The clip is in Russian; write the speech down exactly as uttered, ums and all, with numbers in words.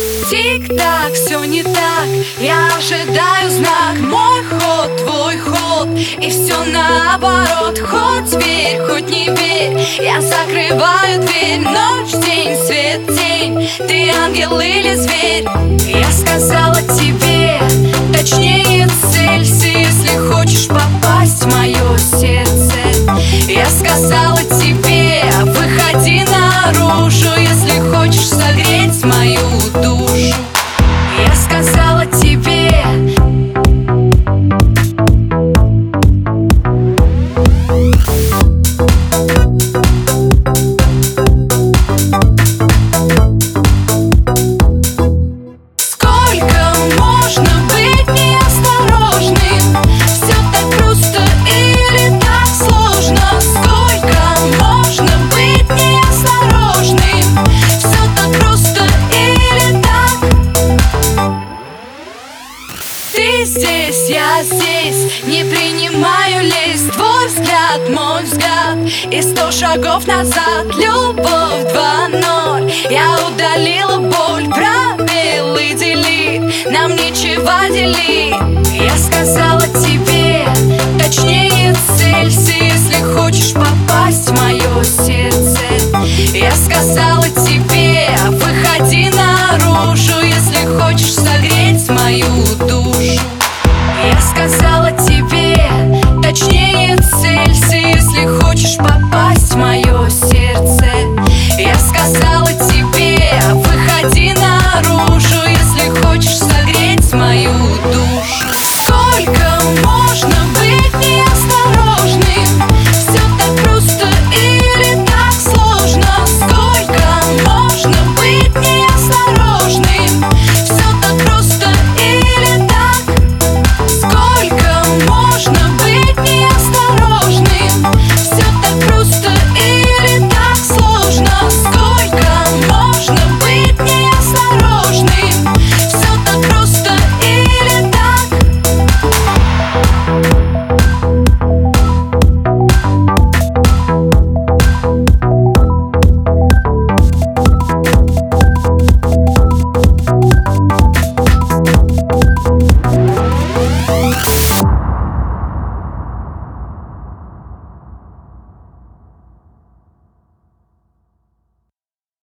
Тик-так, все не так, я ожидаю знак. Мой ход, твой ход, и все наоборот. Хоть верь, хоть не верь, я закрываю дверь. Ночь, день, свет, тень, ты ангел или зверь. Я сказала тебе, точнее целься, если хочешь попасть в мое сердце. Я сказала тебе, выходи наружу, если хочешь согреть мою душу. Я сказала тебе, сколько можно быть неосторожным? Все так просто или так сложно? Сколько можно быть неосторожным? Все так просто или так? Ты здесь, я здесь, не принимаю лезть. Твой взгляд, мой взгляд, и сто шагов назад. Любовь два ноль, я удалила боль.